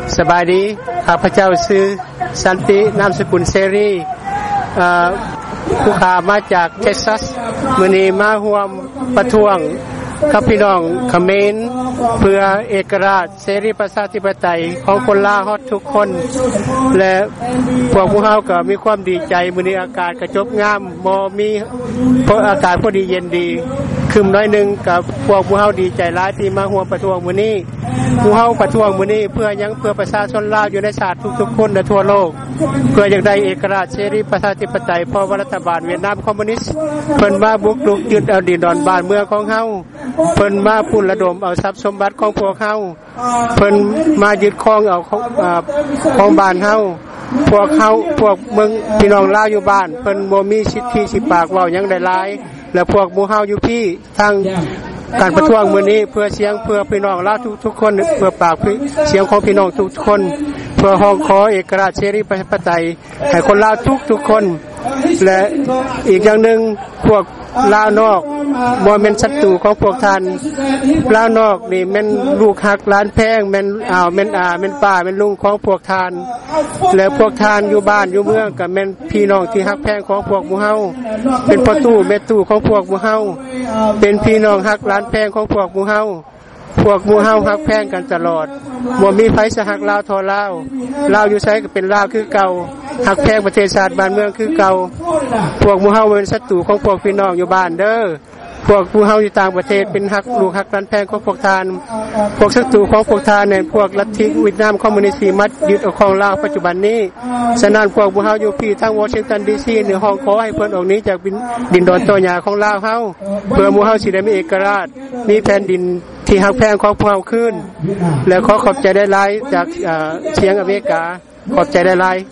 สบายดีข้าพเจ้าชื่อสันตินามสกุลเสรีผู้ข่ามาจากเท็กซัสมื้อนี้มาร่วมประท้วงกับพี่น้องเขมรเพื่อเอกราชเสรีประชาธิปไตยของคนลาวฮอดทุกคนและพวกผู้เฮาก็มีความดีใจมื้อนี้อากาศก็จบงามบ่มีเพราะอากาศพอดีเย็นดีคึมน้อยนึงกับพวกผู้เฮาดีใจหลายที่มาร่วมประท้วงมื้อนี้ผู้เฮาประท้วงมื้อนี้เพื่อหยังเพื่อประชาชนลาวอยู่ในชาติทุกๆคนทั่วโลกเพื่ออยากได้เอกราชเสรีประชาธิปไตยเพราะว่ารัฐบาลเวียดนามคอมมิวนิสต์เพิ่นมาบุกรุกยึดเอาดินดอนบ้านเมืองของเฮาเพิ่นมาพุ่นระดมเอาทรัพย์สมบัติของพวกเฮาเพิ่นมายึดครองเอาของบ้านเฮาพวกเมืองพี่น้องลาวอยู่บ้านเพิ่นบ่มีสิทธิสิปากเว้าหยังได้หลายและพวกหมู่เฮาอยู่พี่ทางการประท้วงมื้อนี้เพื่อเสียงเพื่อพี่น้องลาวทุกๆคนเพื่อปากเสียงของพี่น้องทุกคนเพื่อร้องขอเอกราชเสรีประชาธิปไตยให้คนลาวทุกคนและอีกอย่างนึงพวกลาวนอกบ่แม่นศัตรูของพวกท่านลาวนอกนี่แม่นลูกฮักหลานแพงแม่นแม่นแม่นป้าแม่นลุงของพวกท่านและพวกท่านอยู่บ้านอยู่เมืองก็แม่นพี่น้องที่ฮักแพงของพวกหมู่เฮาเป็นพ่อตู้แม่ตู้ของพวกหมู่เฮาเป็นพี่น้องฮักหลานแพงของพวกหมู่เฮาพวกหมู่เฮาฮักแพงกันตลอดบ่มีไผสิฮักลาวเท่าลาวอยู่ไสก็เป็นลาวคือเก่าฮักแพงประเทศชาติบ้านเมืองคือเก่าพวกหมู่เฮาเป็นศัตรูของพวกพี่น้องอยู่บ้านเด้อพวกผู้เฮาอยู่ต่างประเทศเป็นฮักลูกฮักหลานแพงของพวกทานพวกศัตรูของพวกทานเนี่ยพวกลัทธิเวียดนามคอมมิวนิสต์มัดยึดเอาของลาวปัจจุบันนี้ฉะนั้นพวกผู้เฮาอยู่พี่ทั้งวอชิงตันดีซีหรือฮ่องกงให้เพิ่นออกนี้จากดินดอนตอหญ้าของลาวเฮาเพื่อหมู่เฮาสิได้มีเอกราชมีแผ่นดินที่ฮักแพงของพวกเฮาขึ้นและขอบใจได้หลายจากเสียงอเมริกาขอบใจได้หลาย